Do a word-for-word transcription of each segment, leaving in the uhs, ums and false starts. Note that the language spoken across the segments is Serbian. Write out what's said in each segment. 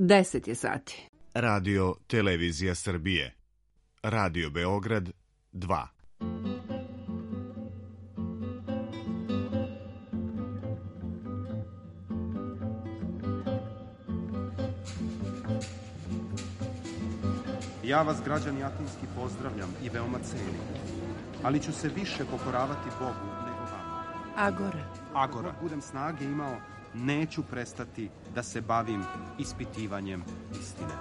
deset je sati. Radio Televizija Srbije. Radio Beograd dva. Ja vas, građani Atinski, pozdravljam i veoma cenim, ali ću se više pokoravati Bogu nego vama. Agora. Agora. Dok budem snage imao, neću prestati da se bavim ispitivanjem istine.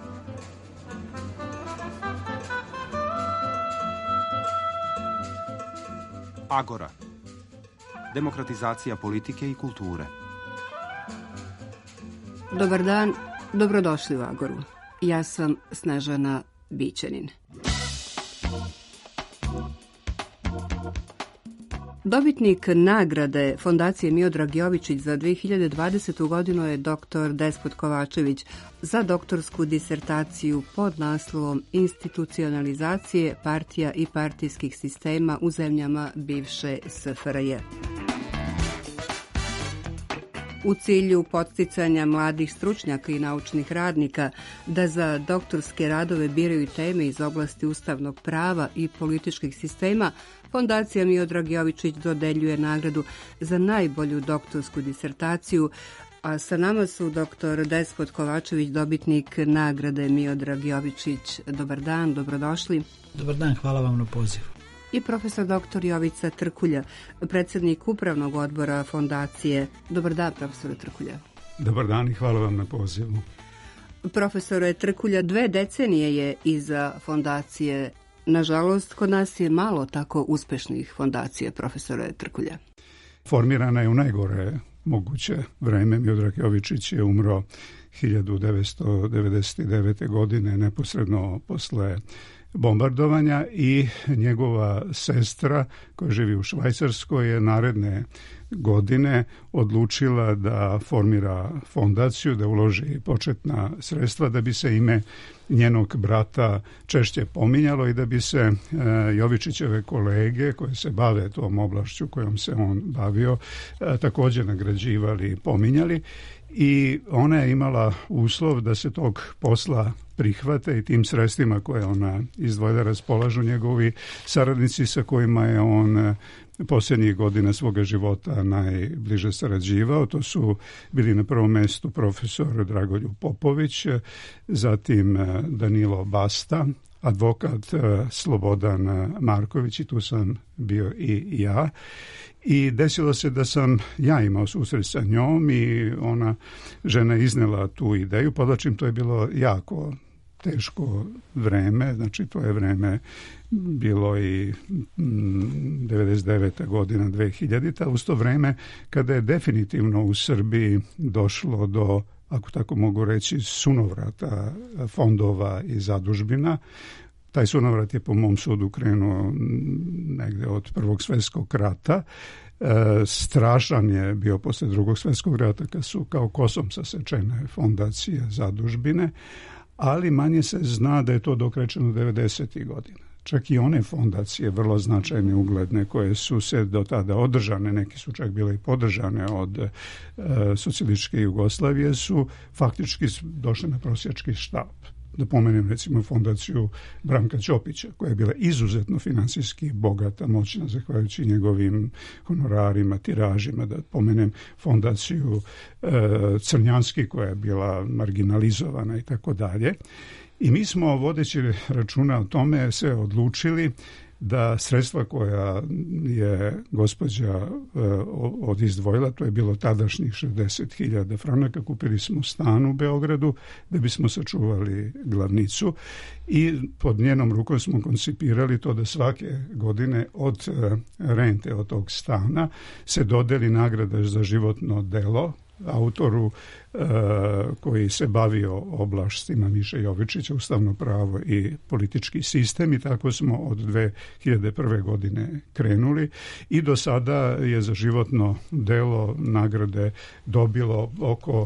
Agora. Demokratizacija politike i kulture. Dobar dan, dobrodošli u Agoru. Ja sam Snežana Bićanin. Dobitnik nagrade Fondacije Miodrag Jovičić za dve hiljade dvadesetu. godinu je doktor Despot Kovačević za doktorsku disertaciju pod naslovom Institucionalizacije partija i partijskih sistema u zemljama bivše S F R J. U cilju podsticanja mladih stručnjaka i naučnih radnika da za doktorske radove biraju teme iz oblasti ustavnog prava i političkih sistema, Fondacija Miodrag Jovičić dodeljuje nagradu za najbolju doktorsku disertaciju, a sa nama su doktor Despot Kovačević, dobitnik nagrade Miodrag Jovičić. Dobar dan, dobrodošli. Dobar dan, hvala vam na pozivu. I profesor doktor Jovica Trkulja, predsjednik upravnog odbora fondacije. Dobar dan, profesore Trkulja. Dobar dan i hvala vam na pozivu. Profesore Trkulja, dve decenije je iza fondacije. Nažalost, kod nas je malo tako uspešnih fondacija, profesore Trkulja. Formirana je u najgore moguće vreme. Miodrag Jovičić je umro hiljadu devetsto devedeset devete. godine, neposredno posle bombardovanja, i njegova sestra koja živi u Švajcarskoj je naredne godine odlučila da formira fondaciju, da uloži početna sredstva da bi se ime njenog brata češće pominjalo i da bi se e, Jovičićeve kolege koje se bave tom oblašću kojom se on bavio e, također nagrađivali i pominjali. I ona je imala uslov da se tog posla prihvate i tim sredstvima koje ona izdvojila raspolažu njegovi saradnici sa kojima je on posljednjih godina svoga života najbliže sarađivao. To su bili na prvom mjestu profesor Dragoljub Popović, zatim Danilo Basta, advokat Slobodan Marković, i tu sam bio i ja. I desilo se da sam ja imao susret sa njom i ona žena iznela tu ideju. Podlačim, to je bilo jako teško vreme, znači to je vreme bilo i devedeset deveta. godina, dve hiljadite. Uz to vreme kada je definitivno u Srbiji došlo do, ako tako mogu reći, sunovrata fondova i zadužbina. Taj sunovrat je po mom sudu krenuo negde od Prvog svjetskog rata. E, strašan je bio posle Drugog svjetskog rata kad su kao kosom sasečene fondacije, zadužbine, ali manje se zna da je to dokrećeno devedesetih godina. Čak i one fondacije, vrlo značajne, ugledne, koje su se do tada održane, neki su čak bile i podržane od e, socijalističke Jugoslavije, su faktički došle na prosjački štap. Da pomenem recimo fondaciju Branka Ćopića, koja je bila izuzetno finansijski bogata, moćna, zahvaljujući njegovim honorarima, tiražima. Da pomenem fondaciju e, Crnjanski, koja je bila marginalizovana i tako dalje. I mi smo, vodeći računa o tome, se odlučili da sredstva koja je gospođa odizdvojila, to je bilo tadašnjih šezdeset hiljada franaka, kupili smo stan u Beogradu da bismo sačuvali glavnicu i pod njenom rukom smo koncipirali to da svake godine od rente od tog stana se dodeli nagrada za životno delo autoru e, koji se bavio oblastima Miše Jovičića, ustavno pravo i politički sistem, i tako smo od dve hiljade prve. godine krenuli i do sada je za životno delo nagrade dobilo oko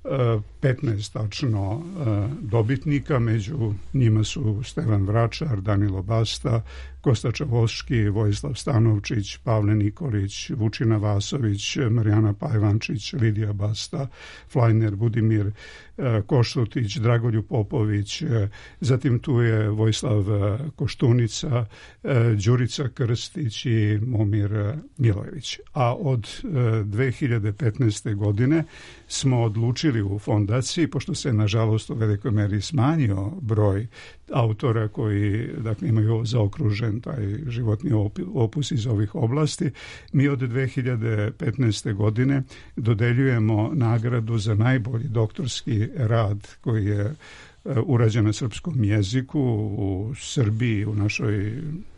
petnaest tačno dobitnika, među njima su Stevan Vračar, Danilo Basta, Kosta Čavoški, Vojislav Stanovčić, Pavle Nikolić, Vučina Vasović, Marijana Pajvančić, Lidija Basta, Flajner, Budimir Koštutić, Dragoljub Popović, zatim tu je Vojislav Koštunica, Đurica Krstić i Momir Milojević. A od dve hiljade petnaeste. godine smo odlučili u fondaciji, pošto se nažalost u velikoj meri smanjio broj autora koji, dakle, imaju zaokružen taj životni opus iz ovih oblasti, mi od dve hiljade petnaeste. godine dodeljujemo nagradu za najbolji doktorski rad koji je urađen na srpskom jeziku u Srbiji, u našoj,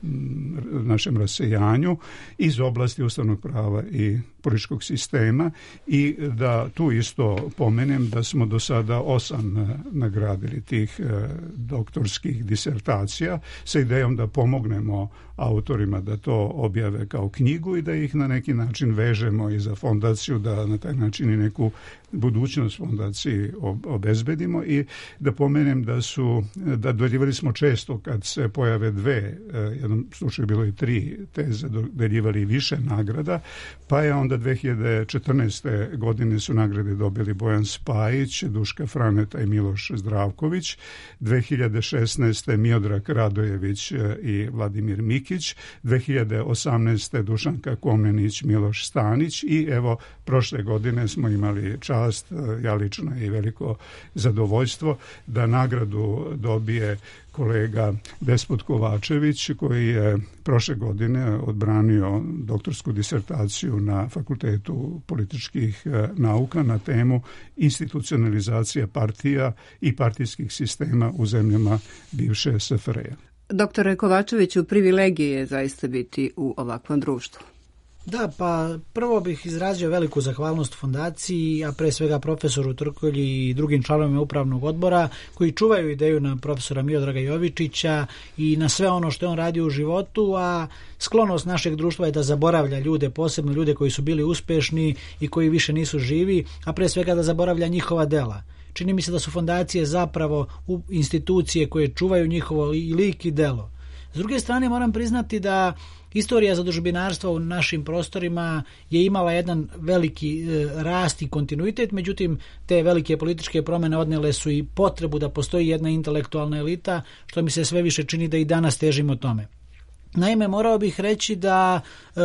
našem rasejanju iz oblasti ustavnog prava i političkog sistema, i da tu isto pomenem da smo do sada osam nagradili tih doktorskih disertacija sa idejom da pomognemo autorima da to objave kao knjigu i da ih na neki način vežemo i za fondaciju, da na taj način i neku budućnost fondaciji obezbedimo. I da pomenem da su, da dodeljivali smo često kad se pojave dve, jednom slučaju bilo i tri teze, dodeljivali više nagrada, pa je onda dve hiljade četrnaeste. godine su nagrade dobili Bojan Spajić, Duška Franeta i Miloš Zdravković, dve hiljade šesnaeste. Miodrag Radojević i Vladimir Mikić, dve hiljade osamnaeste. Dušanka Komnenić, Miloš Stanić, i evo prošle godine smo imali čast, ja lično i veliko zadovoljstvo, da nagradu dobije kolega Despot Kovačević, koji je prošle godine odbranio doktorsku disertaciju na Fakultetu političkih nauka na temu institucionalizacija partija i partijskih sistema u zemljama bivše S F R J. Doktore Kovačeviću, privilegije je zaista biti u ovakvom društvu. Da, pa prvo bih izrazio veliku zahvalnost fondaciji, a pre svega profesoru Trkulji i drugim članovima upravnog odbora koji čuvaju ideju na profesora Miodraga Jovičića i na sve ono što je on radio u životu, a sklonost našeg društva je da zaboravlja ljude, posebno ljude koji su bili uspešni i koji više nisu živi, a pre svega da zaboravlja njihova dela. Čini mi se da su fondacije zapravo institucije koje čuvaju njihovo lik i delo. S druge strane, moram priznati da istorija zadužbinarstva u našim prostorima je imala jedan veliki rast i kontinuitet, međutim te velike političke promjene odnele su i potrebu da postoji jedna intelektualna elita, što mi se sve više čini da i danas težimo tome. Naime, morao bih reći da e,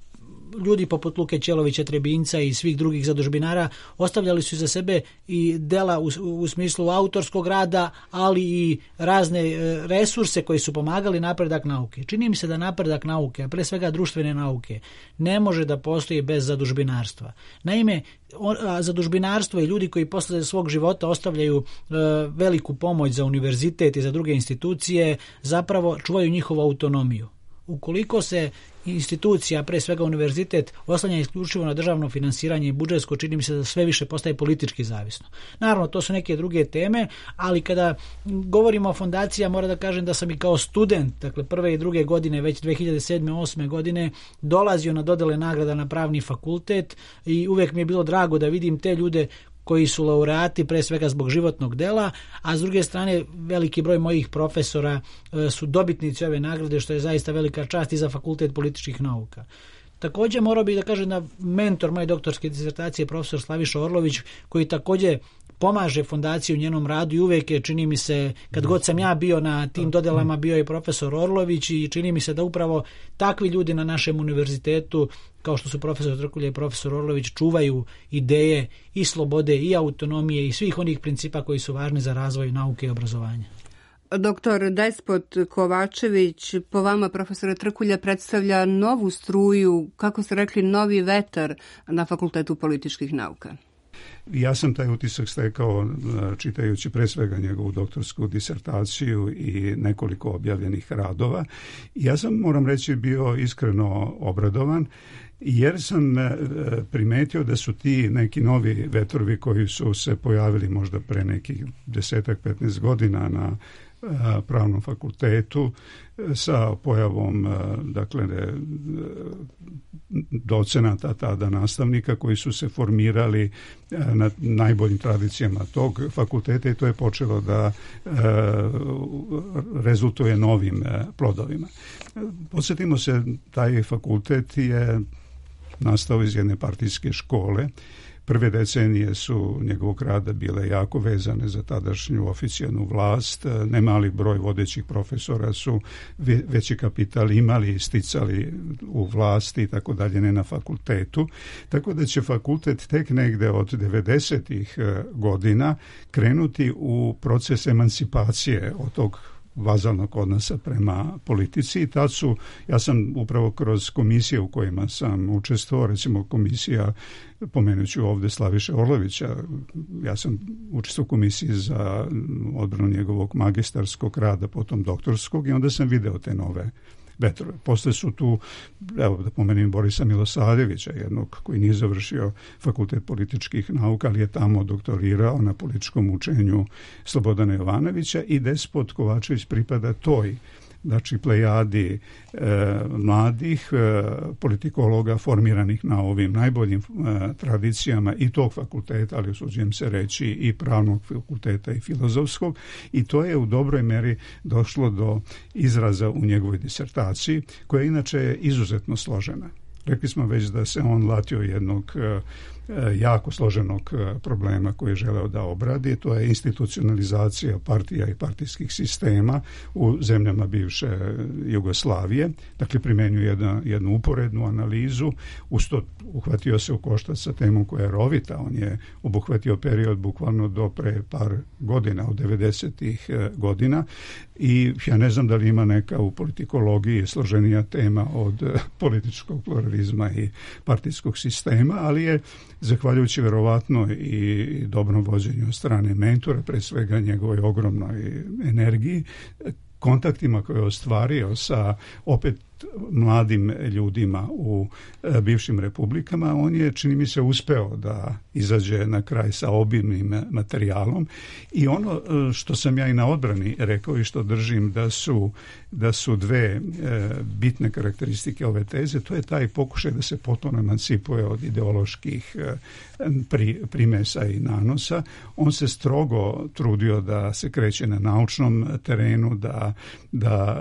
ljudi poput Luke Ćelovića Trebinca i svih drugih zadužbinara ostavljali su za sebe i dela u, u smislu autorskog rada, ali i razne resurse koji su pomagali napredak nauke. Čini mi se da napredak nauke, a pre svega društvene nauke, ne može da postoji bez zadužbinarstva. Naime, zadužbinarstvo i ljudi koji posle svog života ostavljaju e, veliku pomoć za univerzitet i za druge institucije, zapravo čuvaju njihovu autonomiju. Ukoliko se institucija, pre svega univerzitet, oslanja isključivo na državno finansiranje i budžetsko, čini mi se da sve više postaje politički zavisno. Naravno, to su neke druge teme, ali kada govorimo o fondaciji, moram da kažem da sam i kao student, dakle prve i druge godine, već dve hiljade sedme. osme. godine, dolazio na dodele nagrada na pravni fakultet i uvek mi je bilo drago da vidim te ljude koji su laureati pre svega zbog životnog dela, a s druge strane veliki broj mojih profesora e, su dobitnici ove nagrade, što je zaista velika čast i za Fakultet političkih nauka. Također morao bih da kažem da mentor moje doktorske disertacije je profesor Slaviša Orlović, koji također pomaže fondaciji u njenom radu i uvijek je, čini mi se, kad god sam ja bio na tim dodelama, bio je profesor Orlović i čini mi se da upravo takvi ljudi na našem univerzitetu, kao što su profesor Trkulja i profesor Orlović, čuvaju ideje i slobode i autonomije i svih onih principa koji su važni za razvoj nauke i obrazovanja. Doktor Despot Kovačević, po vama, profesore Trkulja, predstavlja novu struju, kako ste rekli, novi vetar na Fakultetu političkih nauka. Ja sam taj utisak stekao čitajući pre svega njegovu doktorsku disertaciju i nekoliko objavljenih radova. Ja sam, moram reći, bio iskreno obradovan, jer sam primetio da su ti neki novi vetrovi koji su se pojavili možda pre nekih desetak, petnaest godina na pravnom fakultetu sa pojavom dakle docenata, tada nastavnika koji su se formirali na najboljim tradicijama tog fakulteta i to je počelo da rezultuje novim plodovima. Podsjetimo se, taj fakultet je nastao iz jedne partijske škole. Prve decenije su njegovog rada bile jako vezane za tadašnju oficijalnu vlast. Nemali broj vodećih profesora su veći kapital imali i sticali u vlasti i tako dalje, ne na fakultetu. Tako da će fakultet tek negde od devedesetih godina krenuti u proces emancipacije od tog vazalnog odnosa prema politici i tad su, ja sam upravo kroz komisije u kojima sam učestvovao, recimo komisija, pomenut ću ovde Slaviše Orlovića, ja sam učestvovao u komisiji za odbranu njegovog magistarskog rada, potom doktorskog i onda sam video te nove vetrove. Posle su tu, evo da pomenem Borisa Milosavljevića, jednog koji nije završio fakultet političkih nauka, ali je tamo doktorirao na političkom učenju Slobodana Jovanovića i Despot Kovačević pripada toj, znači plejadi e, mladih e, politikologa formiranih na ovim najboljim e, tradicijama i tog fakulteta, ali usuđujem se reći i pravnog fakulteta i filozofskog, i to je u dobroj meri došlo do izraza u njegovoj disertaciji, koja inače je izuzetno složena. Rekli smo već da se on latio jednog e, jako složenog problema koji je želeo da obradi, to je institucionalizacija partija i partijskih sistema u zemljama bivše Jugoslavije. Dakle, primenjuje jedna, jednu uporednu analizu, usto uhvatio se u koštac sa temom koja je rovita, on je obuhvatio period bukvalno do pre par godina, od devedesetih godina, i ja ne znam da li ima neka u politikologiji složenija tema od političkog pluralizma i partijskog sistema, ali je zahvaljujući verovatno i dobrom vođenju od strane mentora, pre svega njegovoj ogromnoj energiji, kontaktima koje je ostvario sa opet mladim ljudima u e, bivšim republikama, on je, čini mi se, uspeo da izađe na kraj sa obimnim materijalom i ono što sam ja i na odbrani rekao i što držim da su, da su dve e, bitne karakteristike ove teze, to je taj pokušaj da se potpuno emancipuje od ideoloških e, pri, primesa i nanosa. On se strogo trudio da se kreće na naučnom terenu, da, da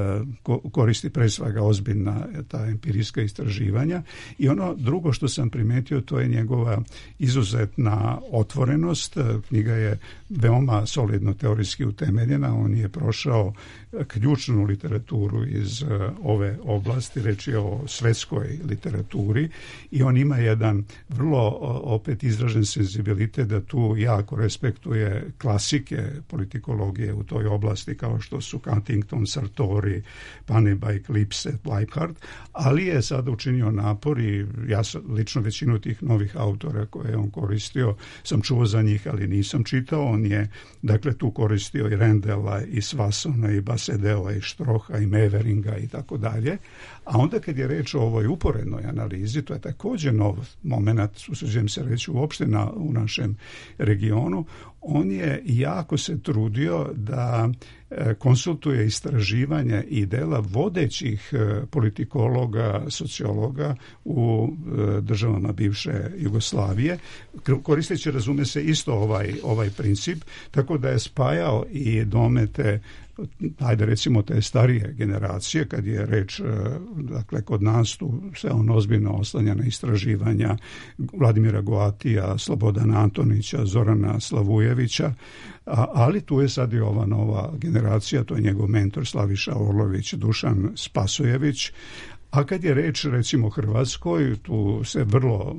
e, koristi pre svega ozbiljna ta empirijska istraživanja, i ono drugo što sam primetio, to je njegova izuzetna otvorenost. Knjiga je veoma solidno teorijski utemeljena, on je prošao ključnu literaturu iz ove oblasti, reč je o svetskoj literaturi, i on ima jedan vrlo opet izražen senzibilitet da tu jako respektuje klasike politikologije u toj oblasti kao što su Huntington, Sartori, Pannebaek, Lipset, Leibhardt, ali je sada učinio napor i ja lično većinu tih novih autora koje on koristio sam čuo za njih, ali nisam čitao. On je dakle tu koristio i Rendela i Swassona i Basedela i Štroha i Meveringa i tako dalje. A onda kad je reč o ovoj uporednoj analizi, to je također nov moment, usuđujem se reći uopšte na, u našem regionu, on je jako se trudio da e, konsultuje istraživanja i dela vodećih e, politikologa, sociologa u e, državama bivše Jugoslavije, koristeći, razume se, isto ovaj, ovaj princip, tako da je spajao i domete, ajde recimo te starije generacije, kad je reč, dakle, kod nas tu se on ozbiljno oslanja na istraživanja Vladimira Goatija, Slobodana Antonića, Zorana Slavujevića, a, ali tu je sad i ova nova generacija, to je njegov mentor Slaviša Orlović, Dušan Spasojević. A kad je reč recimo o Hrvatskoj, tu se vrlo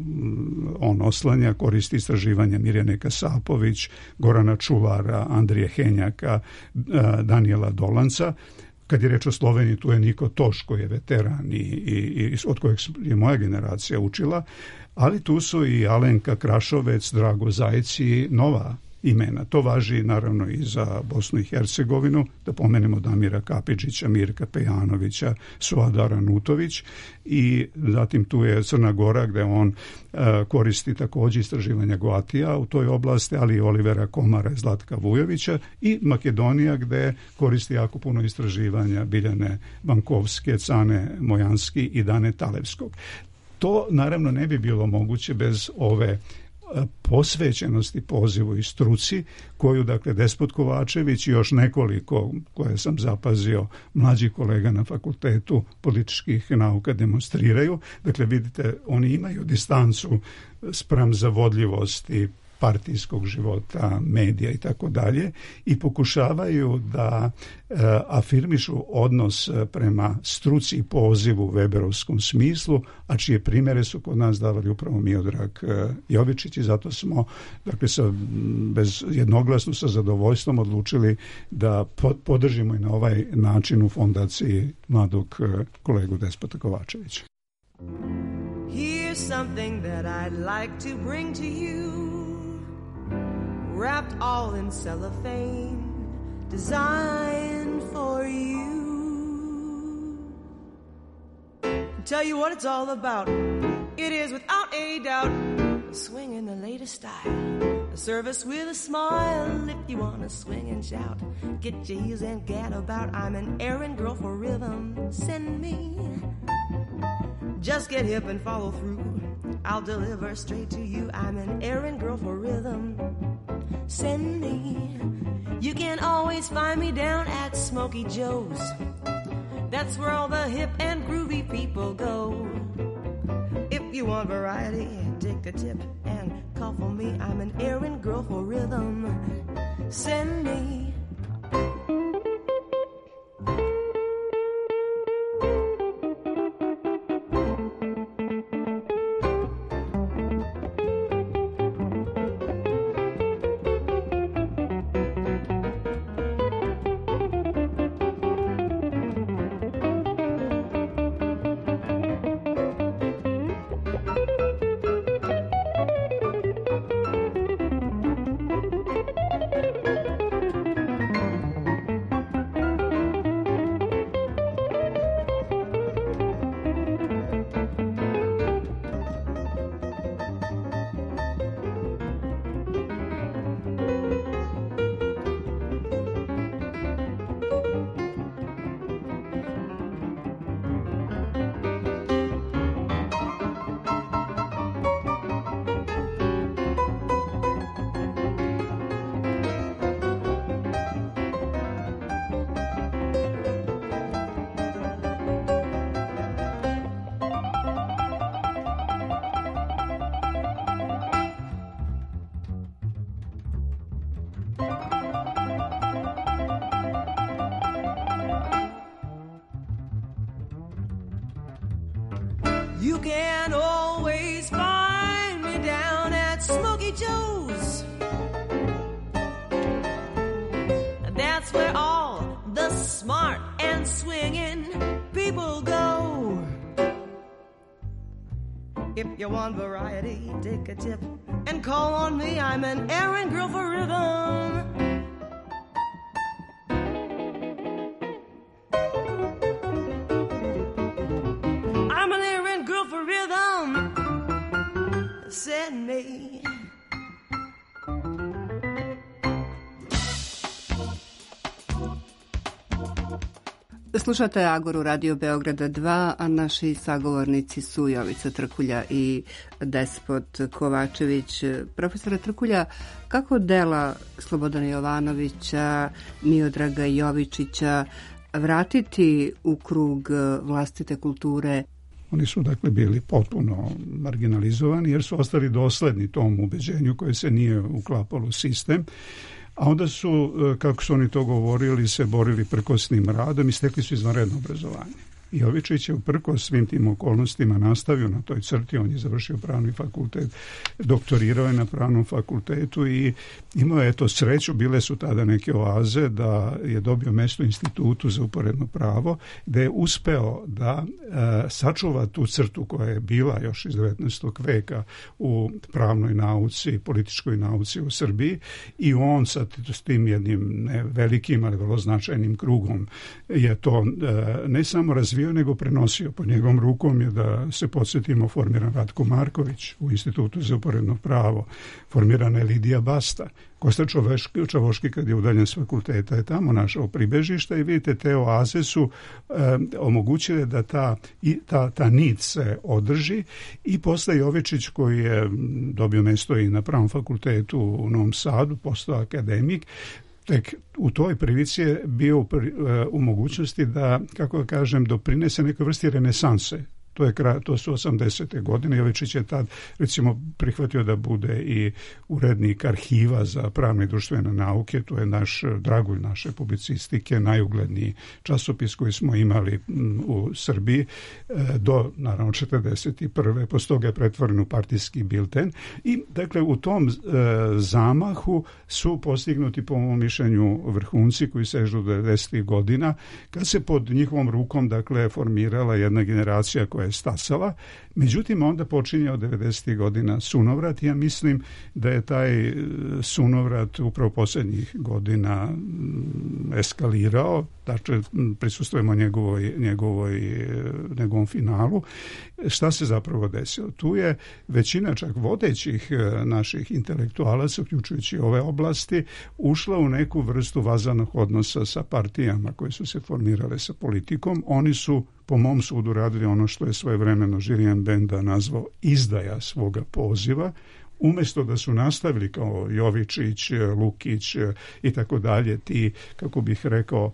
on oslanja, koristi istraživanja Mirjane Kasapović, Gorana Čuvara, Andrije Henjaka, Danijela Dolanca. Kad je reč o Sloveniji, tu je Niko Toš, koji je veteran i, i, i od kojeg je moja generacija učila, ali tu su i Alenka Krašovec, Drago Zajec i nova imena. To važi naravno i za Bosnu i Hercegovinu, da pomenemo Damira Kapičića, Mirka Pejanovića, Suadara Nutović, i zatim tu je Crna Gora gde on uh, koristi također istraživanja Goatija u toj oblasti, ali i Olivera Komara i Zlatka Vujovića, i Makedonija gde koristi jako puno istraživanja Biljane Bankovske, Cane Mojanski i Dane Talevskog. To naravno ne bi bilo moguće bez ove posvećenosti pozivu i struci koju, dakle, Despot Kovačević i još nekoliko koje sam zapazio mlađih kolega na Fakultetu političkih nauka demonstriraju. Dakle, vidite, oni imaju distancu spram zavodljivosti partijskog života, medija i tako dalje, i pokušavaju da e, afirmišu odnos prema struci i pozivu u Weberovskom smislu, a čije primjere su kod nas davali upravo Miodrag e, Jovičić, i zato smo, dakle, sa, bez jednoglasno sa zadovoljstvom odlučili da po, podržimo i na ovaj način u fondaciji mladog e, kolegu Despota Kovačevića. Here's something that I'd like to bring to you, wrapped all in cellophane, designed for you. Tell you what it's all about. It is without a doubt swing in the latest style, a service with a smile. If you wanna swing and shout, get your heels and gad about. I'm an errand girl for rhythm. Send me. Just get hip and follow through. I'll deliver straight to you. I'm an errand girl for rhythm. Send me. You can always find me down at Smokey Joe's. That's where all the hip and groovy people go. If you want variety, take a tip and call for me. I'm an errand girl for rhythm. Send me. You can always find me down at Smokey Joe's. That's where all the smart and swinging people go. If you want variety, take a tip and call on me. I'm an errand girl for rhythm. Send me. Slušate Agoru Radio Beograda dva, a naši sagovornici su Jovica Trkulja i Despot Kovačević. Profesore Trkulja, kako dela Slobodana Jovanovića, Miodraga Jovičića vratiti u krug vlastite kulture? Oni su, dakle, bili potpuno marginalizovani jer su ostali dosledni tom ubeđenju koje se nije uklapalo u sistem, a onda su, kako su oni to govorili, se borili prkosnim radom i stekli su izvanredno obrazovanje. Jovičić je uprkos svim tim okolnostima nastavio na toj crti, on je završio pravni fakultet, doktorirao je na pravnom fakultetu i imao je to sreću, bile su tada neke oaze da je dobio mesto u Institutu za uporedno pravo, gde je uspeo da e, sačuva tu crtu koja je bila još iz devetnaestog veka u pravnoj nauci, političkoj nauci u Srbiji, i on sa s tim jednim ne velikim, ali vrlo značajnim krugom je to e, ne samo razvio, nego prenosio. Pod njegovom rukom je, da se podsjetimo, formiran Ratko Marković u Institutu za uporedno pravo, formirana je Lidija Basta. Kosta Čavoški, kad je udaljen s fakulteta, je tamo našao pribežišta i vidite, te oaze su e, omogućile da ta, i, ta, ta nit se održi i posle Jovičić, koji je dobio mesto i na pravnom fakultetu u Novom Sadu, postao akademik, tek u toj prilici je bio u, u mogućnosti da, kako da kažem, doprinese nekoj vrsti renesanse. To, je, to su osamdesete godine. Jovičić je tad, recimo, prihvatio da bude i urednik arhiva za pravne i društvene nauke. To je naš dragulj naše publicistike, najugledniji časopis koji smo imali u Srbiji do, naravno, četrdeset prve. Posle toga je pretvoren u partijski bilten. I, dakle, u tom e, zamahu su postignuti, po mom mišljenju, vrhunci koji sežu do devedesetih godina, kad se pod njihovom rukom, dakle, formirala jedna generacija koja je stasala. Međutim, onda počinje od devedesetih godina sunovrat i ja mislim da je taj sunovrat upravo posljednjih godina eskalirao. Dakle, prisustvujemo njegovoj, njegovoj, njegovom finalu. Šta se zapravo desilo? Tu je većina čak vodećih naših intelektualaca, uključujući ove oblasti, ušla u neku vrstu vazanog odnosa sa partijama koje su se formirale sa politikom. Oni su, po mom sudu, radili ono što je svojevremeno Žirijan Benda nazvao izdaja svoga poziva, umjesto da su nastavili kao Jovičić, Lukić i tako dalje, ti, kako bih rekao,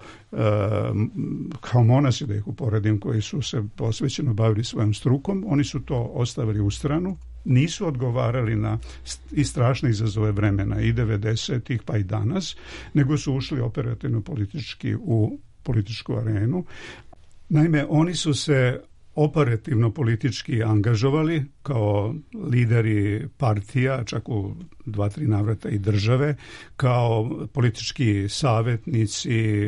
kao monasi, da ih uporedim, koji su se posvećeno bavili svojom strukom, oni su to ostavili u stranu, nisu odgovarali na i strašne izazove vremena i devedesetih pa i danas, nego su ušli operativno politički u političku arenu. Naime, oni su se operativno politički angažovali kao lideri partija, čak u dva, tri navrata i države, kao politički savjetnici,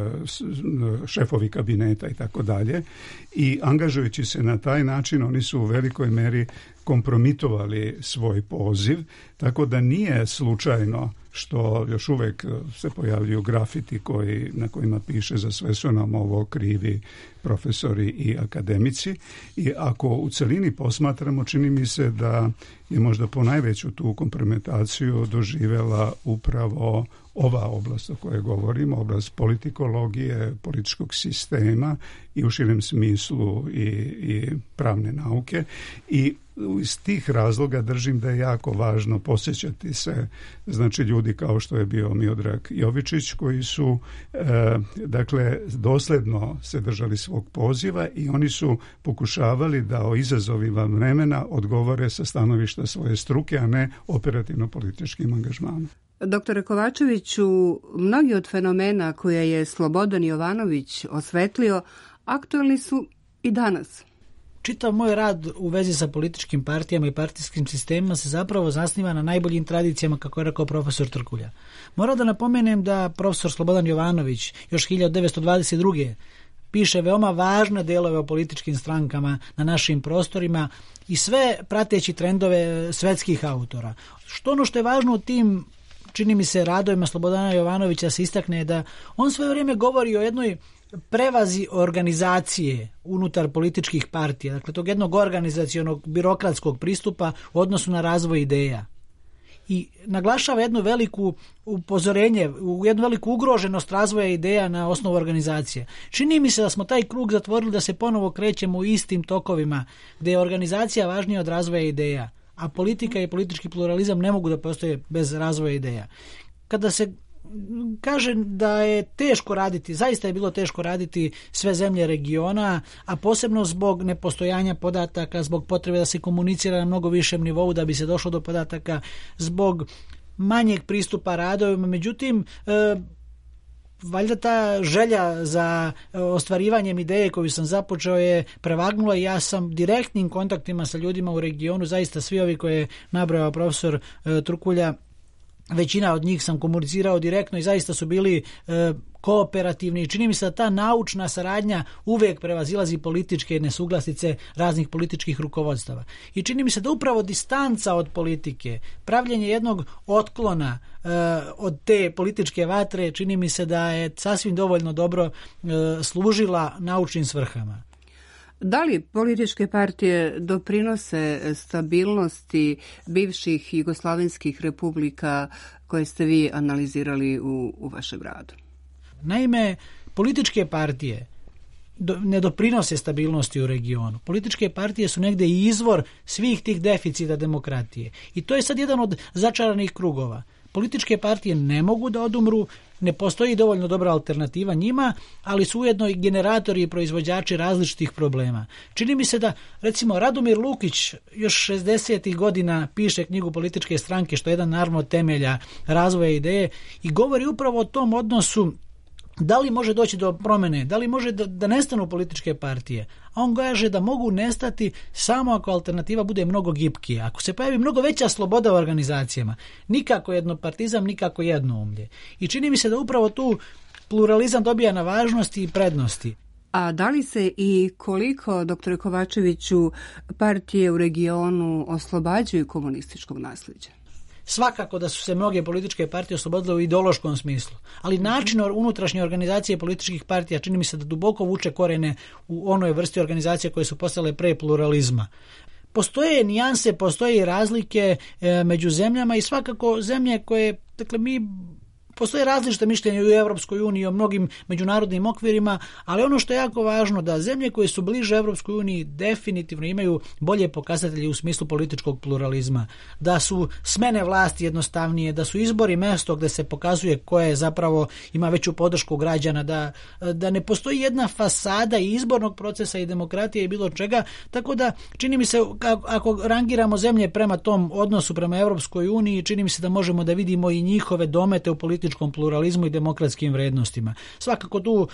šefovi kabineta i tako dalje. I angažujući se na taj način, oni su u velikoj meri kompromitovali svoj poziv, tako da nije slučajno što još uvek se pojavljuju grafiti koji, na kojima piše za sve su nam ovo krivi profesori i akademici. I ako u celini posmatramo, čini mi se da je možda po najveću tu kompromitaciju doživela upravo ova oblast o kojoj govorimo, oblast politikologije, političkog sistema i u širem smislu i, i pravne nauke. I iz tih razloga držim da je jako važno posjećati se, znači, ljudi kao što je bio Miodrag Jovičić, koji su e, dakle dosledno se držali svog poziva i oni su pokušavali da o izazovima vremena odgovore sa stanovišta svoje struke, a ne operativno političkim angažmanom. Doktore Kovačeviću, mnogi od fenomena koje je Slobodan Jovanović osvetlio aktualni su i danas. Čitav moj rad u vezi sa političkim partijama i partijskim sistemima se zapravo zasniva na najboljim tradicijama, kako je rekao profesor Trkulja. Moram da napomenem da profesor Slobodan Jovanović još hiljadu devetsto dvadeset druge piše veoma važne delove o političkim strankama na našim prostorima i sve prateći trendove svetskih autora. Što ono što je važno u tim, čini mi se, radovima Slobodana Jovanovića se istakne je da on sve vrijeme govori o jednoj prevazi organizacije unutar političkih partija, dakle tog jednog organizacionog birokratskog pristupa u odnosu na razvoj ideja. I naglašava jednu veliku upozorenje, jednu veliku ugroženost razvoja ideja na osnovu organizacije. Čini mi se da smo taj krug zatvorili, da se ponovo krećemo u istim tokovima, gdje je organizacija važnija od razvoja ideja, a politika i politički pluralizam ne mogu da postoje bez razvoja ideja. Kada se kaže da je teško raditi, zaista je bilo teško raditi sve zemlje regiona, a posebno zbog nepostojanja podataka, zbog potrebe da se komunicira na mnogo višem nivou da bi se došlo do podataka, zbog manjeg pristupa radovima. Međutim, valjda ta želja za ostvarivanjem ideje koju sam započeo je prevagnula i ja sam direktnim kontaktima sa ljudima u regionu, zaista svi ovi koje je nabrojao profesor e, Trukulja, većina od njih sam komunicirao direktno i zaista su bili e, kooperativni. Čini mi se da ta naučna saradnja uvijek prevazilazi političke nesuglasice raznih političkih rukovodstava. I čini mi se da upravo distanca od politike, pravljenje jednog otklona e, od te političke vatre, čini mi se da je sasvim dovoljno dobro e, služila naučnim svrhama. Da li političke partije doprinose stabilnosti bivših jugoslavenskih republika koje ste vi analizirali u, u vašem radu? Naime, političke partije do, ne doprinose stabilnosti u regionu. Političke partije su negdje i izvor svih tih deficita demokratije. I to je sad jedan od začaranih krugova. Političke partije ne mogu da odumru, ne postoji dovoljno dobra alternativa njima, ali su ujedno i generatori i proizvođači različitih problema. Čini mi se da, recimo, Radomir Lukić još šezdesetih godina piše knjigu Političke stranke, što je jedan naravno od temelja razvoja ideje, i govori upravo o tom odnosu da li može doći do promjene, da li može da, da nestanu političke partije. A on kaže da mogu nestati samo ako alternativa bude mnogo gibkija, ako se pojavi mnogo veća sloboda u organizacijama. Nikako jednopartizam, nikako jednoumlje. I čini mi se da upravo tu pluralizam dobija na važnosti i prednosti. A da li se i koliko, doktore Kovačeviću, partije u regionu oslobađaju komunističkog nasljeđa? Svakako da su se mnoge političke partije oslobodile u ideološkom smislu, ali način unutrašnje organizacije političkih partija čini mi se da duboko vuče korene u onoj vrsti organizacije koje su postale pre pluralizma. Postoje nijanse, postoje razlike e, među zemljama i svakako zemlje koje, dakle mi postoje različite mišljenja u Europskoj uniji o mnogim međunarodnim okvirima, ali ono što je jako važno da zemlje koje su bliže Europskoj uniji definitivno imaju bolje pokazatelje u smislu političkog pluralizma, da su smene vlasti jednostavnije, da su izbori mesto gdje se pokazuje ko je zapravo ima veću podršku građana, da, da ne postoji jedna fasada i izbornog procesa i demokratije i bilo čega, tako da čini mi se ako rangiramo zemlje prema tom odnosu prema Europskoj uniji, čini mi se da možemo da vidimo i njihove domete u političkom pluralizmu i demokratskim vrednostima. Svakako tu uh,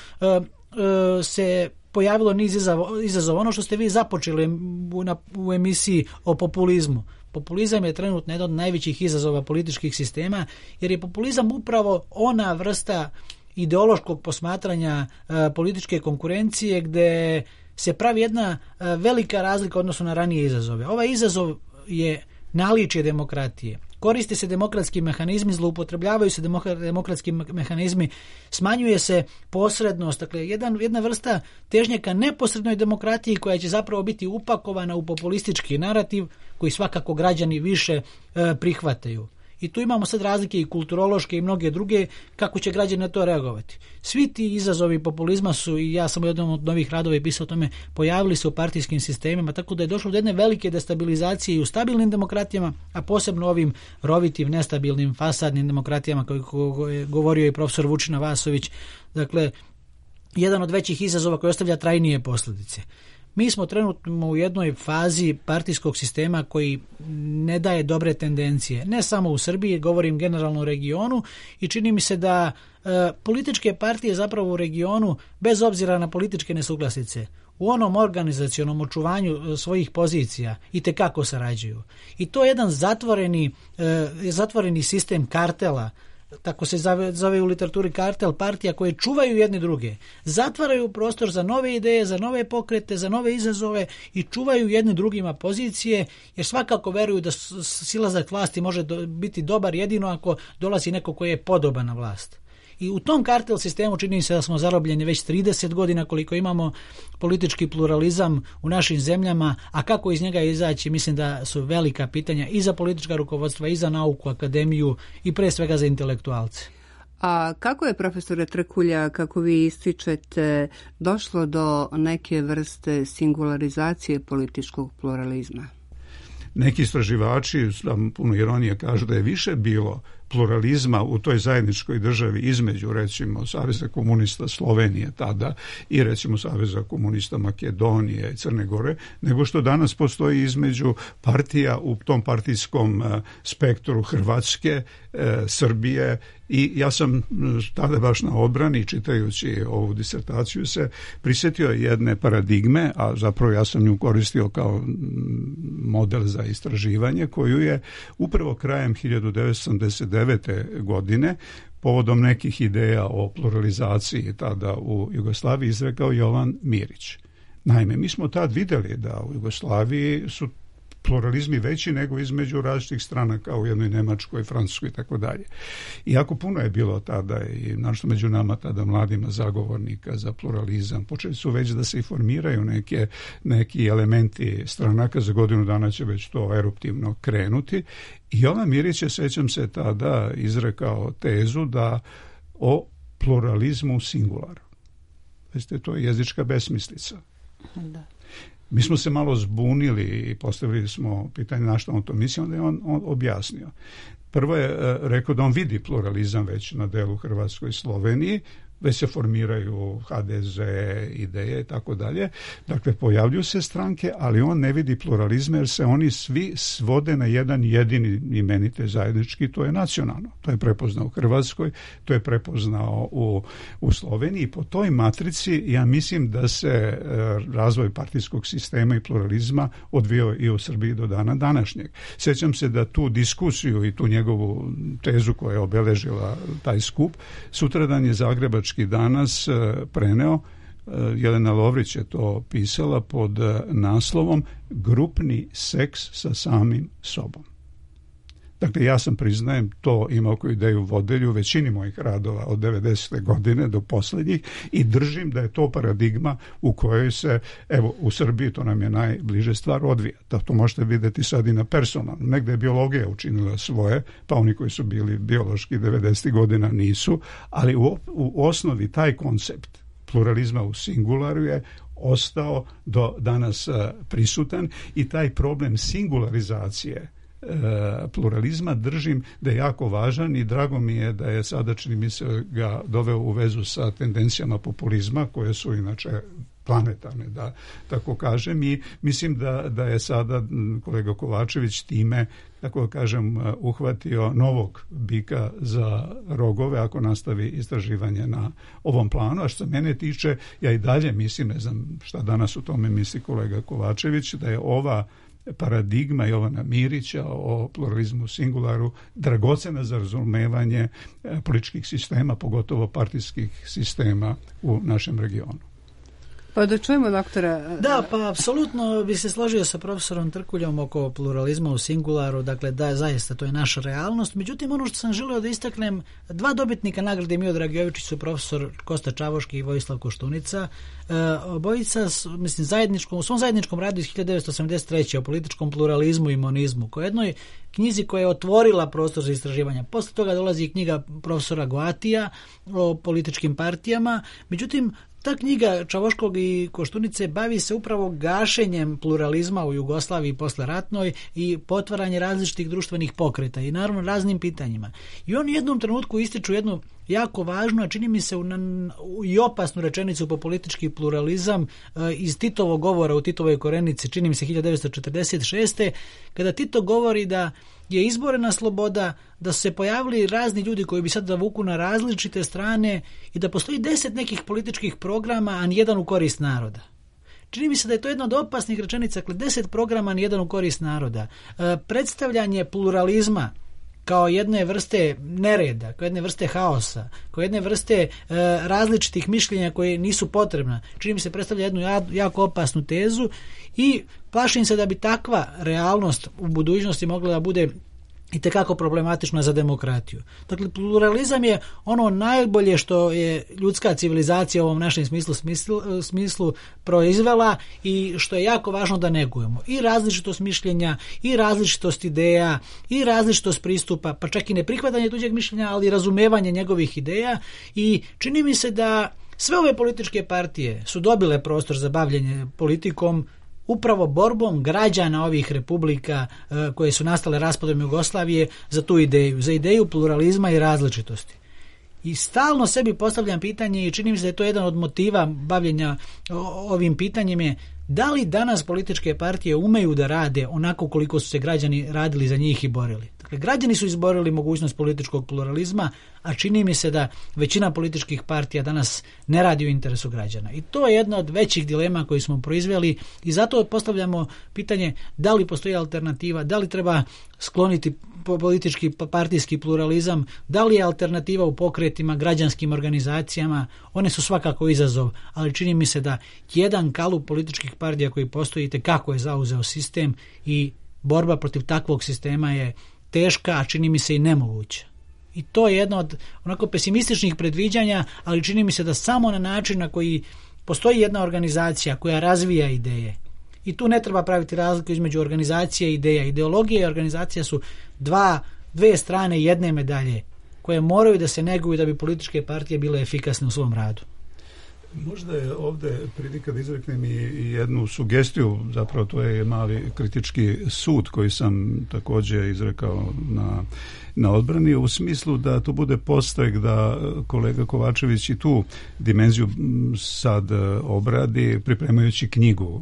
uh, se pojavilo niz izazova. Ono što ste vi započeli u, na, u emisiji o populizmu. Populizam je trenutno jedan od najvećih izazova političkih sistema, jer je populizam upravo ona vrsta ideološkog posmatranja uh, političke konkurencije gdje se pravi jedna uh, velika razlika odnosno na ranije izazove. Ovaj izazov je naličje demokratije. Koriste se demokratski mehanizmi, zloupotrebljavaju se demokratski mehanizmi, smanjuje se posrednost, dakle jedan, jedna vrsta težnje ka neposrednoj demokratiji koja će zapravo biti upakovana u populistički narativ koji svakako građani više e, prihvataju. I tu imamo sad razlike i kulturološke i mnoge druge kako će građani na to reagovati. Svi ti izazovi populizma su, i ja sam u jednom od novih radova pisao o tome, pojavili se u partijskim sistemima, tako da je došlo do jedne velike destabilizacije i u stabilnim demokratijama, a posebno ovim rovitim, nestabilnim, fasadnim demokratijama koje je govorio i profesor Vučina Vasović. Dakle, jedan od većih izazova koji ostavlja trajnije posljedice. Mi smo trenutno u jednoj fazi partijskog sistema koji ne daje dobre tendencije. Ne samo u Srbiji, govorim generalno o regionu i čini mi se da e, političke partije zapravo u regionu, bez obzira na političke nesuglasice, u onom organizacionom očuvanju svojih pozicija itekako sarađuju. I to je jedan zatvoreni, e, zatvoreni sistem kartela, tako se zove, zove u literaturi kartel, partija koje čuvaju jedni druge, zatvaraju prostor za nove ideje, za nove pokrete, za nove izazove i čuvaju jedni drugima pozicije, jer svakako veruju da silazak vlasti može do, biti dobar jedino ako dolazi neko koji je podoban na vlast. I u tom kartel sistemu čini se da smo zarobljeni već trideset godina koliko imamo politički pluralizam u našim zemljama, a kako iz njega izaći, mislim da su velika pitanja i za politička rukovodstva, i za nauku, akademiju i pre svega za intelektualce. A kako je, profesore Trkulja, kako vi ističete, došlo do neke vrste singularizacije političkog pluralizma? Neki istraživači, puno ironije, kažu da je više bilo pluralizma u toj zajedničkoj državi između recimo Saveza komunista Slovenije tada i recimo Saveza komunista Makedonije i Crne Gore, nego što danas postoji između partija u tom partijskom spektru Hrvatske, Srbije I ja sam tada baš na odbrani, čitajući ovu disertaciju, se prisjetio jedne paradigme, a zapravo ja sam nju koristio kao model za istraživanje, koju je upravo krajem hiljadu devetsto osamdeset devete. godine povodom nekih ideja o pluralizaciji tada u Jugoslaviji izrekao Jovan Mirić. Naime, mi smo tad vidjeli da u Jugoslaviji su pluralizmi veći nego između različitih stranaka u jednoj Njemačkoj, Francuskoj i tako dalje. Iako puno je bilo tada i našto među nama tada mladima zagovornika za pluralizam, počeli su već da se i formiraju neke, neki elementi stranaka, za godinu dana će već to eruptivno krenuti. I Jovan Mirić je, sećam se, tada izrekao tezu da o pluralizmu singularu. Veste, to je jezička besmislica. Da. Mi smo se malo zbunili i postavili smo pitanje na što on to misli, onda je on, on objasnio. Prvo je uh, rekao da on vidi pluralizam već na delu Hrvatskoj i Sloveniji, već se formiraju ha de ze, ideje i tako dalje. Dakle, pojavljuju se stranke, ali on ne vidi pluralizme jer se oni svi svode na jedan jedini imenitelj zajednički, to je nacionalno. To je prepoznao u Hrvatskoj, to je prepoznao u, u Sloveniji. I po toj matrici ja mislim da se e, razvoj partijskog sistema i pluralizma odvio i u Srbiji do dana današnjeg. Sjećam se da tu diskusiju i tu njegovu tezu koja je obeležila taj skup, sutradan je Zagrebački danas preneo, Jelena Lovrić je to pisala pod naslovom Grupni seks sa samim sobom. Dakle, ja sam, priznajem, to imao kao ideju vodelju u većini mojih radova od devedesete. godine do posljednjih i držim da je to paradigma u kojoj se, evo, u Srbiji to nam je najbliže stvar odvija. Da to možete vidjeti sad i na personalno. Negde je biologija učinila svoje, pa oni koji su bili biološki devedesetih. godina nisu, ali u, u osnovi taj koncept pluralizma u singularu je ostao do danas uh, prisutan i taj problem singularizacije pluralizma držim da je jako važan i drago mi je da je sada, čini mi se, ga doveo u vezu sa tendencijama populizma koje su inače planetarne, da tako kažem, i mislim da, da je sada kolega Kovačević time, tako kažem, uhvatio novog bika za rogove ako nastavi istraživanje na ovom planu. A što se mene tiče, ja i dalje mislim, ne znam šta danas o tome misli kolega Kovačević, da je ova paradigma Jovana Mirića o pluralizmu singularu dragocena za razumevanje političkih sistema, pogotovo partijskih sistema u našem regionu. Pa da čujemo doktora. Da, pa apsolutno bi se složio sa profesorom Trkuljom oko pluralizma u singularu, dakle da, zaista to je naša realnost. Međutim, ono što sam želio da istaknem, dva dobitnika nagrade Miodrag Jovičić su profesor Kosta Čavoški i Vojislav Koštunica. E, obojica, mislim, zajedničkom, u svom zajedničkom radu iz hiljadu devetsto osamdeset treće. o političkom pluralizmu i monizmu, ko jednoj knjizi koja je otvorila prostor za istraživanja. Posle toga dolazi i knjiga profesora Goatija o političkim partijama. Međutim, ta knjiga Čavoškog i Koštunice bavi se upravo gašenjem pluralizma u Jugoslaviji posleratnoj i potvaranje različitih društvenih pokreta i naravno raznim pitanjima. I oni u jednom trenutku ističu jednu jako važnu, a čini mi se u, u, i opasnu rečenicu po politički pluralizam e, iz Titovog govora u Titovoj Korenici, čini mi se hiljadu devetsto četrdeset šeste. kada Tito govori da je izborena sloboda, da su se pojavili razni ljudi koji bi sad da vuku na različite strane i da postoji deset nekih političkih programa, a nijedan u korist naroda. Čini mi se da je to jedna od opasnih rečenica, dakle deset programa, a nijedan u korist naroda. E, predstavljanje pluralizma kao jedne vrste nereda, kao jedne vrste haosa, kao jedne vrste e, različitih mišljenja koje nisu potrebna. Čini mi se predstavlja jednu jako opasnu tezu i plašim se da bi takva realnost u budućnosti mogla da bude i tekako problematična za demokratiju. Dakle, pluralizam je ono najbolje što je ljudska civilizacija u ovom našem smislu, smislu, smislu proizvela i što je jako važno da negujemo. I različitost mišljenja, i različitost ideja, i različitost pristupa, pa čak i neprihvatanje tuđeg mišljenja, ali razumevanje njegovih ideja. I čini mi se da sve ove političke partije su dobile prostor za bavljenje politikom upravo borbom građana ovih republika e, koje su nastale raspadom Jugoslavije za tu ideju, za ideju pluralizma i različitosti. I stalno sebi postavljam pitanje i čini mi se da je to jedan od motiva bavljenja ovim pitanjem je da li danas političke partije umeju da rade onako koliko su se građani radili za njih i borili. Dakle, građani su izborili mogućnost političkog pluralizma, a čini mi se da većina političkih partija danas ne radi u interesu građana. I to je jedna od većih dilema koju smo proizveli i zato postavljamo pitanje da li postoji alternativa, da li treba skloniti politički partijski pluralizam, da li je alternativa u pokretima, građanskim organizacijama. One su svakako izazov, ali čini mi se da jedan kalup političkih partija koji postoji kako je zauzeo sistem i borba protiv takvog sistema je teška, a čini mi se i nemoguća. I to je jedno od onako pesimističnih predviđanja, ali čini mi se da samo na način na koji postoji jedna organizacija koja razvija ideje. I tu ne treba praviti razliku između organizacije i ideja. Ideologija i organizacija su dva, dve strane jedne medalje koje moraju da se neguju da bi političke partije bile efikasne u svom radu. Možda je ovdje prilika da izreknem i jednu sugestiju, zapravo to je mali kritički sud koji sam također izrekao na, na odbrani, u smislu da to bude postrek da kolega Kovačević i tu dimenziju sad obradi pripremajući knjigu.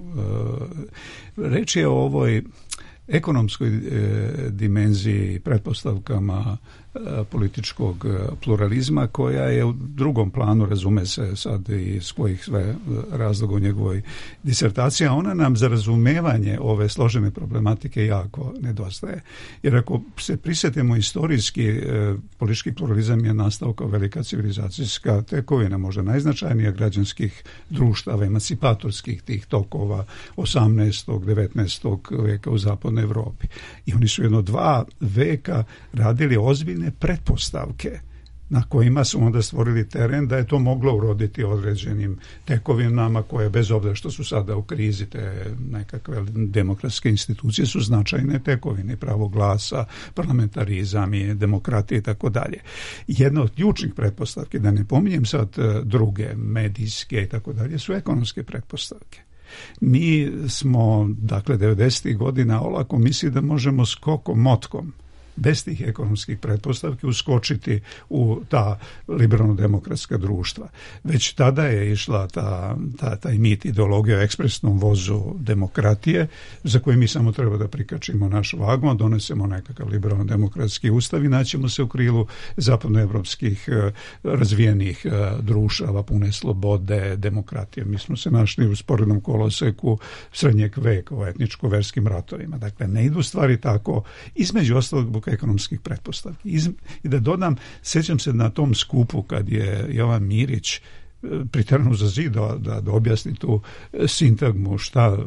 Reč je o ovoj ekonomskoj dimenziji, pretpostavkama političkog pluralizma koja je u drugom planu, razume se sad iz kojih sve razloga u njegovoj disertaciji, a ona nam za razumevanje ove složene problematike jako nedostaje. Jer ako se prisjetimo istorijski, politički pluralizam je nastao kao velika civilizacijska tekovina, možda najznačajnija građanskih društava, emancipatorskih tih tokova osamnaestog. devetnaestog. veka u zapadnoj Europi. I oni su jedno dva veka radili ozbiljne pretpostavke na kojima su onda stvorili teren da je to moglo uroditi određenim tekovinama koje, bez obzira što su sada u krizi, te nekakve demokratske institucije su značajne tekovine, pravo glasa, parlamentarizam i demokratija i tako dalje. Jedna od ključnih pretpostavki, da ne pominjem sad druge, medijske i tako dalje, su ekonomske pretpostavke. Mi smo, dakle, devedesetih godina olako misli da možemo skokom, motkom, bez tih ekonomskih pretpostavki uskočiti u ta liberalno-demokratska društva. Već tada je išla ta, ta, taj mit ideologija o ekspresnom vozu demokratije, za koje mi samo treba da prikačimo naš vagon, donesemo nekakav liberalno-demokratski ustav i naćemo se u krilu zapadnoevropskih razvijenih društava, pune slobode, demokratije. Mi smo se našli u sporednom koloseku srednjeg veka, o etničko-verskim ratovima. Dakle, ne idu stvari tako, između ostalog ekonomskih pretpostavki. Iz, I da dodam, sjećam se na tom skupu kad je Jovan Mirić priterano za zid da, da, da objasni tu sintagmu, šta,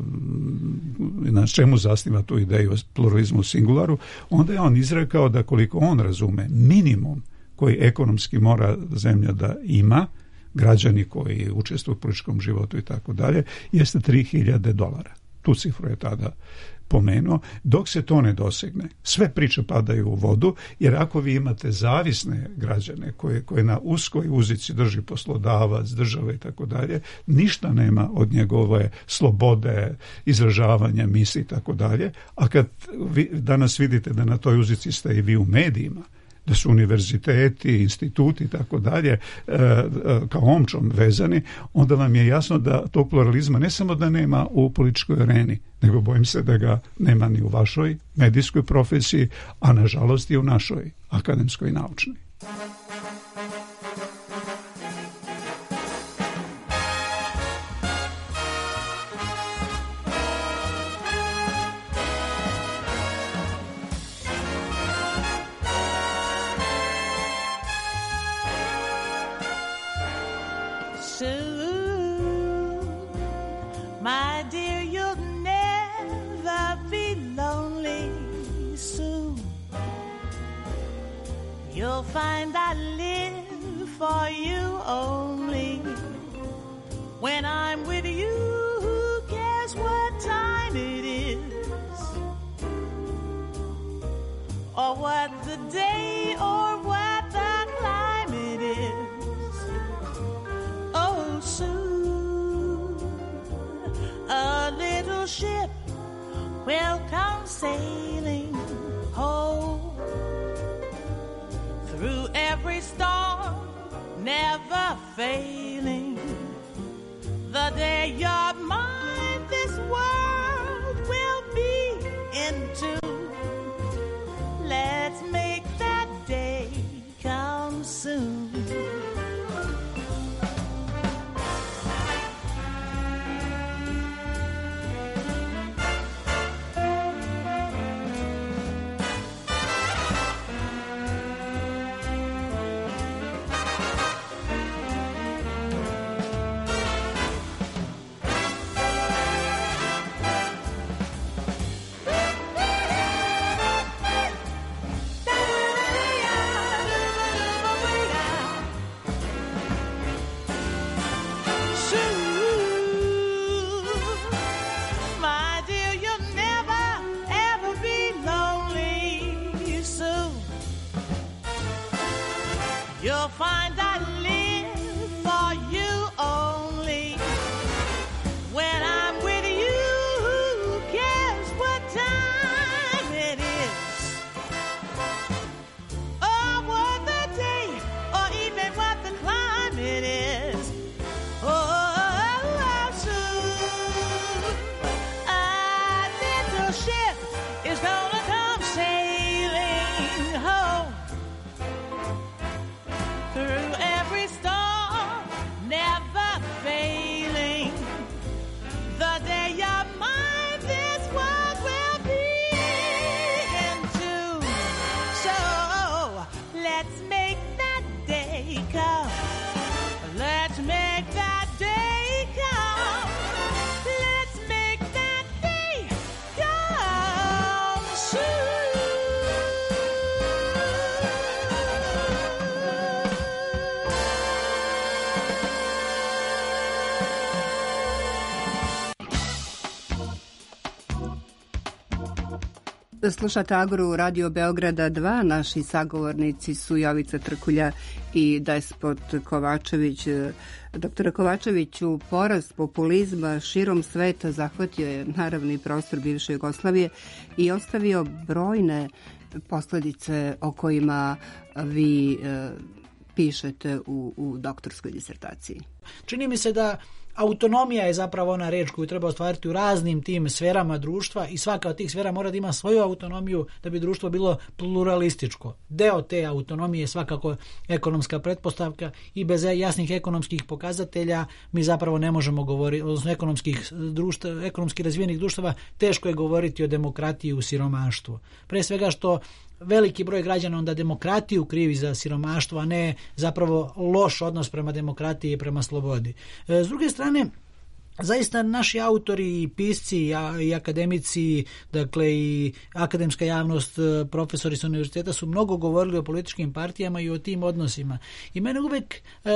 na čemu zasniva tu ideju o pluralizmu singularu, onda je on izrekao da koliko on razume minimum koji ekonomski mora zemlja da ima, građani koji učestvuju u političkom životu i tako dalje, jeste tri hiljade dolara. Tu cifru je tada pomenuo. Dok se to ne dosegne, sve priče padaju u vodu, jer ako vi imate zavisne građane koje, koje na uskoj uzici drži poslodavac, država i tako dalje, ništa nema od njegove slobode, izražavanja, misli i tako dalje, a kad vi danas vidite da na toj uzici ste i vi u medijima, da su univerziteti, instituti i tako dalje kao omčom vezani, onda vam je jasno da tog pluralizma ne samo da nema u političkoj areni, nego bojim se da ga nema ni u vašoj medijskoj profesiji, a nažalost i u našoj akademskoj i naučnoj. You'll find I live for you only. When I'm with you, who cares what time it is, or what the day, or what the climate is. Oh, soon a little ship will come sailing home. Through every storm, never failing. The day you're mine, this world will be in tune. Let's Slušate Agoru Radio Beograda dva, naši sagovornici su Jovica Trkulja i Despot Kovačević. Doktore Kovačeviću, porast populizma širom sveta zahvatio je naravno i prostor bivše Jugoslavije i ostavio brojne posljedice o kojima vi e, pišete u, u doktorskoj disertaciji. Čini mi se da autonomija je zapravo ona reč koju treba ostvariti u raznim tim sferama društva i svaka od tih sfera mora da ima svoju autonomiju da bi društvo bilo pluralističko. Deo te autonomije je svakako ekonomska pretpostavka i bez jasnih ekonomskih pokazatelja mi zapravo ne možemo govoriti, odnosno ekonomskih društva, ekonomski razvijenih društava teško je govoriti o demokratiji u siromaštvu. Pre svega što veliki broj građana onda demokratiju krivi za siromaštvo, a ne zapravo loš odnos prema demokratiji i prema slobodi. S druge strane, zaista naši autori i pisci i akademici, dakle i akademska javnost, profesori sa univerziteta su mnogo govorili o političkim partijama i o tim odnosima. I mene uvek e,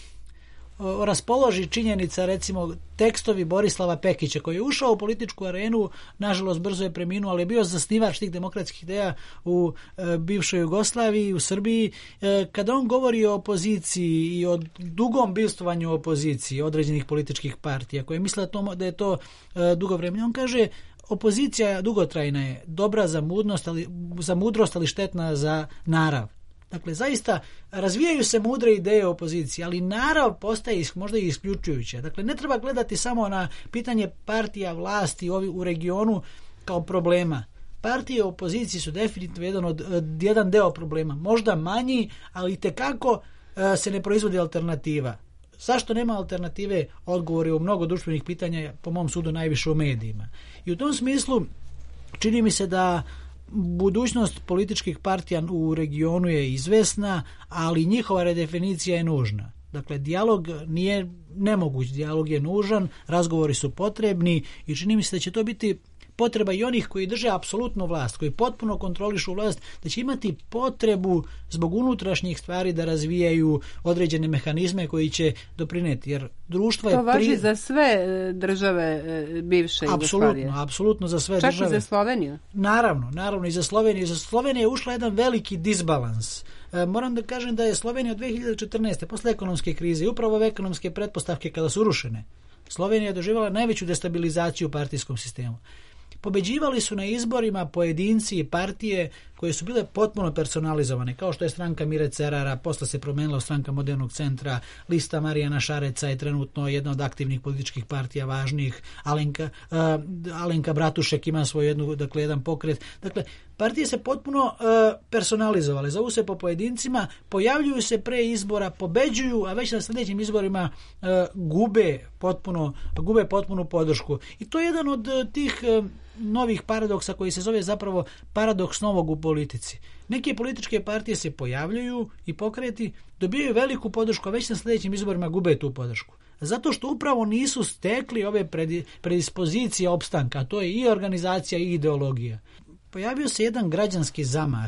raspoloži činjenica, recimo, tekstovi Borislava Pekića, koji je ušao u političku arenu, nažalost brzo je preminuo, ali je bio zasnivač tih demokratskih ideja u e, bivšoj Jugoslaviji, u Srbiji. E, kada on govori o opoziciji i o dugom bivstvovanju opoziciji određenih političkih partija, koje misle da je to e, dugo vremena, on kaže: opozicija dugotrajna je, dobra za mudrost, ali, za mudrost, ali štetna za narav. Dakle, zaista razvijaju se mudre ideje opozicije, ali narav postaje možda i isključujuće. Dakle, ne treba gledati samo na pitanje partija vlasti u regionu kao problema. Partije u opoziciji su definitivno jedan, od, jedan deo problema, možda manji, ali itekako se ne proizvodi alternativa. Zašto nema alternative? Odgovor je u mnogo društvenih pitanja, po mom sudu najviše u medijima. I u tom smislu čini mi se da budućnost političkih partija u regionu je izvesna, ali njihova redefinicija je nužna. Dakle, dijalog nije nemoguć, dijalog je nužan, razgovori su potrebni i čini mi se da će to biti potreba i onih koji drže apsolutnu vlast, koji potpuno kontrolišu vlast, da će imati potrebu zbog unutrašnjih stvari da razvijaju određene mehanizme koji će doprineti. Jer društvo je... To važi pri... za sve države bivše Jugoslavije. Apsolutno, apsolutno za sve Čak države. Čak i za Sloveniju? Naravno, naravno i za Sloveniju. Za Sloveniju je ušla jedan veliki disbalans. E, moram da kažem da je Slovenija od dve hiljade četrnaeste. posle ekonomske krize i upravo ove ekonomske pretpostavke kada su rušene, Slovenija je doživjela najveću destabilizaciju u partijskom sistemu. Pobeđivali su na izborima pojedinci i partije koje su bile potpuno personalizovane, kao što je stranka Mire Cerara, posle se promenila u stranka Modernog centra, lista Marijana Šareca je trenutno jedna od aktivnih političkih partija važnijih, Alenka, uh, Alenka Bratušek ima svoj jednu, dakle, jedan pokret. Dakle, partije se potpuno uh, personalizovale, zovu se po pojedincima, pojavljuju se pre izbora, pobeđuju, a već na sljedećim izborima uh, gube potpuno, gube potpunu podršku. I to je jedan od uh, tih uh, novih paradoksa koji se zove zapravo paradoks novog u politici. Neke političke partije se pojavljuju i pokreti, dobijaju veliku podršku, a već na sljedećim izborima gube tu podršku. Zato što upravo nisu stekli ove predispozicije opstanka, a to je i organizacija i ideologija. Pojavio se jedan građanski zamah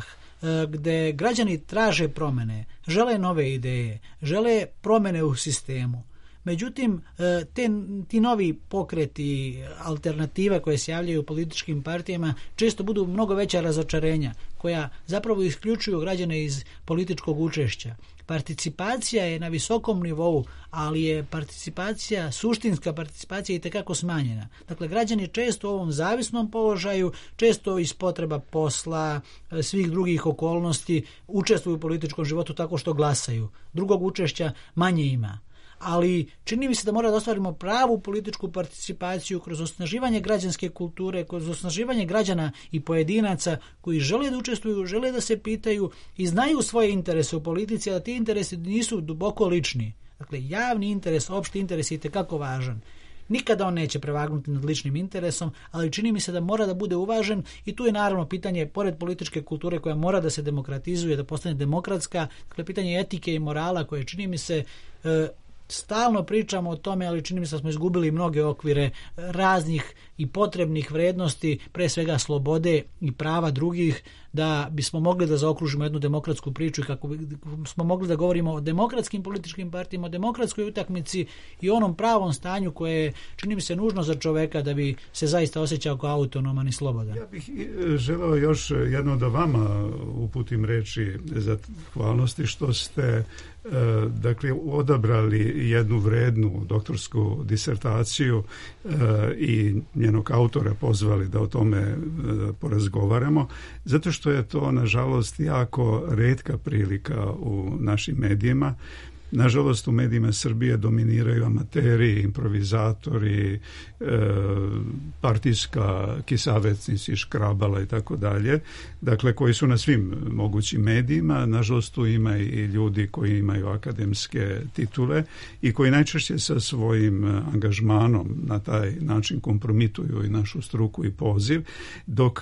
gde građani traže promene, žele nove ideje, žele promene u sistemu. Međutim, te, ti novi pokreti, alternative koje se javljaju u političkim partijama često budu mnogo veća razočarenja koja zapravo isključuju građane iz političkog učešća. Participacija je na visokom nivou, ali je participacija, suštinska participacija itekako smanjena. Dakle, građani često u ovom zavisnom položaju, često iz potreba posla, svih drugih okolnosti, učestvuju u političkom životu tako što glasaju. Drugog učešća manje ima. Ali čini mi se da mora da ostvarimo pravu političku participaciju kroz osnaživanje građanske kulture, kroz osnaživanje građana i pojedinaca koji žele da učestvuju, žele da se pitaju i znaju svoje interese u politici, a da ti interesi nisu duboko lični. Dakle, javni interes, opšti interes je itekako važan. Nikada on neće prevagnuti nad ličnim interesom, ali čini mi se da mora da bude uvažen i tu je naravno pitanje, pored političke kulture koja mora da se demokratizuje, da postane demokratska, dakle, pitanje etike i morala koje čini mi se... E, Stalno pričamo o tome, ali čini mi se da smo izgubili mnoge okvire raznih i potrebnih vrednosti, pre svega slobode i prava drugih, da bismo mogli da zaokružimo jednu demokratsku priču i kako smo mogli da govorimo o demokratskim političkim partijama, o demokratskoj utakmici i onom pravom stanju koje čini mi se nužno za čoveka da bi se zaista osjećao kao autonoman i slobodan. Ja bih želeo još jedno da vama uputim reči za hvalnosti što ste dakle odabrali jednu vrednu doktorsku disertaciju i njenog autora pozvali da o tome porazgovaramo, zato što je to nažalost jako retka prilika u našim medijima. Nažalost, u medijima Srbije dominiraju amateri, improvizatori, e, partijska kisavetnici, škrabala i tako dalje, dakle koji su na svim mogućim medijima. Nažalost, tu ima i ljudi koji imaju akademske titule i koji najčešće sa svojim angažmanom na taj način kompromituju i našu struku i poziv, dok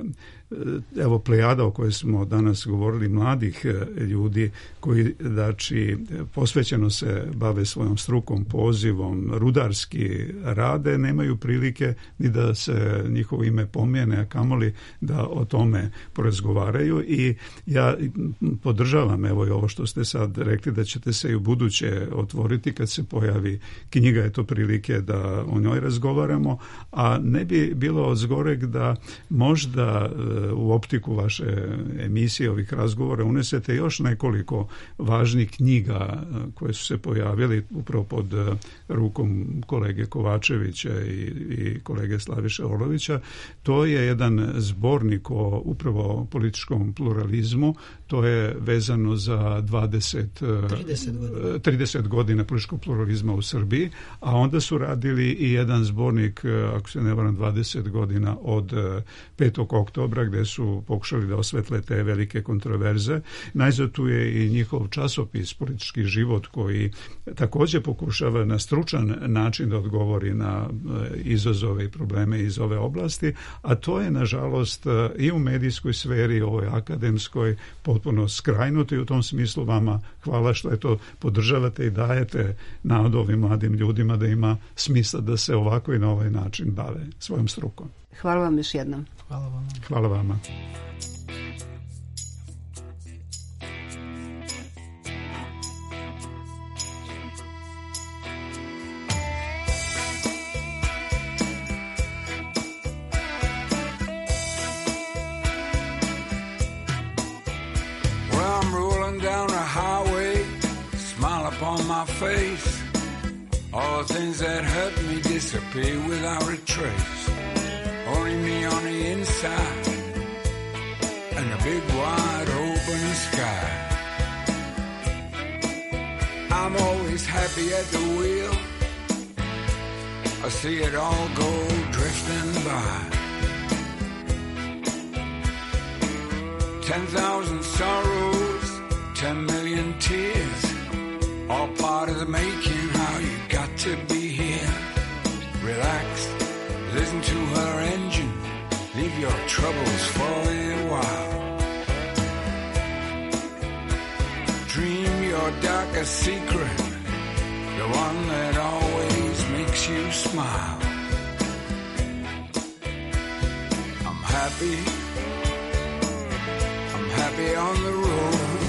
evo plejada o kojoj smo danas govorili, mladih ljudi koji znači posvećeno se bave svojom strukom, pozivom, rudarski rade, nemaju prilike ni da se njihovo ime pomene, a kamoli da o tome porazgovaraju. I ja podržavam evo i ovo što ste sad rekli, da ćete se i u buduće otvoriti kad se pojavi knjiga, je to prilike da o njoj razgovaramo, a ne bi bilo od zgoreg da možda u optiku vaše emisije, ovih razgovora, unesete još nekoliko važnih knjiga koje su se pojavili upravo pod rukom kolege Kovačevića i, i kolege Slaviše Orlovića. To je jedan zbornik o upravo političkom pluralizmu. To je vezano za dvadeset, trideset godina političkog pluralizma u Srbiji, a onda su radili i jedan zbornik, ako se ne varam, dvadeset godina od petog oktobra, gde su pokušali da osvetle te velike kontroverze. Najzad tu je i njihov časopis Politički život, koji također pokušava na stručan način da odgovori na izazove i probleme iz ove oblasti, a to je nažalost i u medijskoj sferi, ovoj akademskoj, potpuno skrajnuto i u tom smislu vama hvala što je to podržavate i dajete nadu ovim mladim ljudima da ima smisla da se ovako i na ovaj način bave svojom strukom. Hvala vam još jednom. Hvala vam. Hvala vama. Well, I'm rolling down a highway, smile upon my face. All the things that hurt me disappear without a trace. Only me on the inside and a big wide open sky. I'm always happy at the wheel. I see it all go drifting by. Ten thousand sorrows, ten million tears, all part of the making. How you got to be here. Relax. Listen to her engine, leave your troubles for a while. Dream your darkest secret, the one that always makes you smile. I'm happy, I'm happy on the road.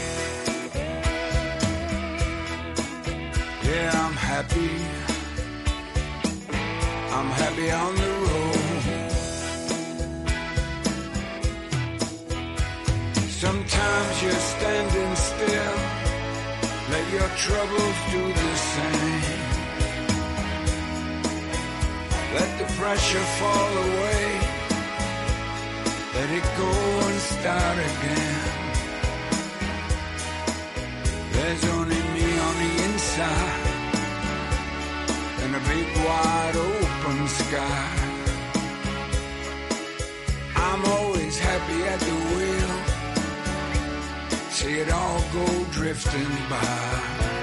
Yeah, I'm happy, I'm happy on the road. Sometimes you're standing still, let your troubles do the same. Let the pressure fall away, let it go and start again. There's only me on the inside and a big wide open sky. I'm always happy at the wheel, see it all go drifting by.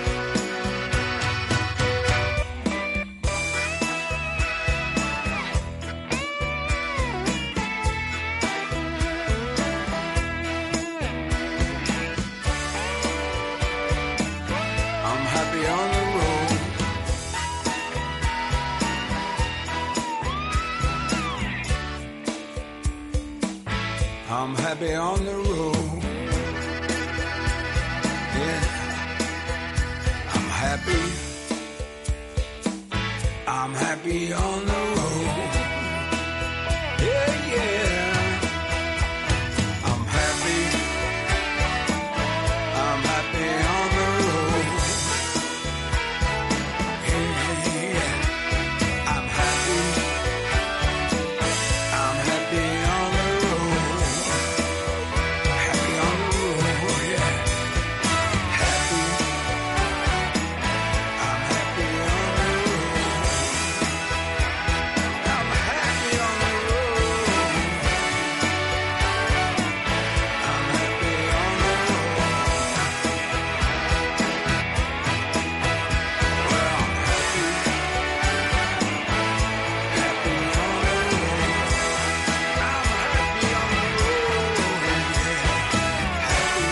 I'm happy on the road. I'm happy on the road. Yeah, I'm happy. I'm happy on the road. Yeah, yeah. I'm happy. I'm happy on the road. Yeah, yeah. I'm happy. I'm happy on the road. Happy on the road, yeah. Happy. I'm happy on the road. I'm happy on the road. I'm happy on the road. Well, I'm happy. Happy on the road. I'm happy on the road, yeah. Happy.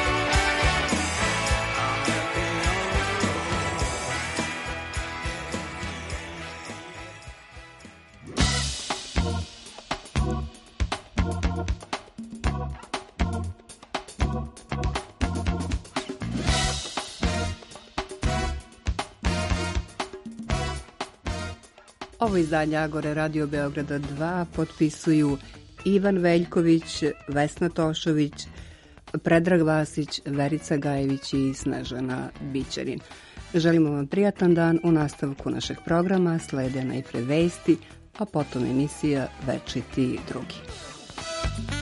I'm happy on the road. Ovo izdanje Agore Radio Beograda dva potpisuju Ivan Veljković, Vesna Tošović, Predrag Vasić, Verica Gajević i Snežana Bićanin. Želimo vam prijatan dan. U nastavku našeg programa slede najpre vesti, a potom emisija Večiti drugi.